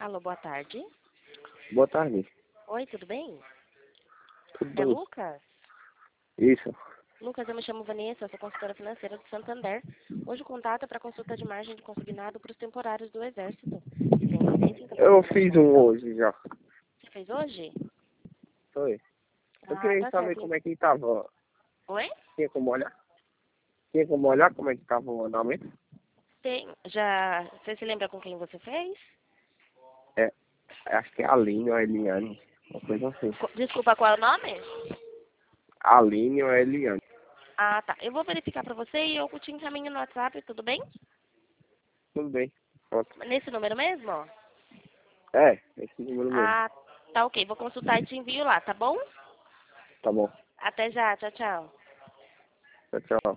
Alô, boa tarde. Boa tarde. Oi, tudo bem? Tudo É bem? Lucas? Isso. Lucas, eu me chamo Vanessa, sou consultora financeira do Santander. Hoje o contato é para consulta de margem de consignado para os temporários do Exército. Tem interesse em trabalhar Eu na fiz um aviação? hoje já. Você fez hoje? Foi. Eu Ah, queria tá saber certo. como é que tava. Oi? Tinha como olhar? Tinha como olhar como é que tava o andamento? Tem. Já. Você se lembra com quem você fez? É, acho que é a Aline ou a Eliane. Uma coisa assim. Desculpa, qual é o nome? A Aline ou a Eliane. Ah, tá. Eu vou verificar para você e eu te encaminho no WhatsApp, tudo bem? Tudo bem. Pronto. Nesse número mesmo? É, esse número mesmo. Ah, tá ok. Vou consultar e te envio lá, tá bom? Tá bom. Até já. Tchau, tchau. Tchau, tchau.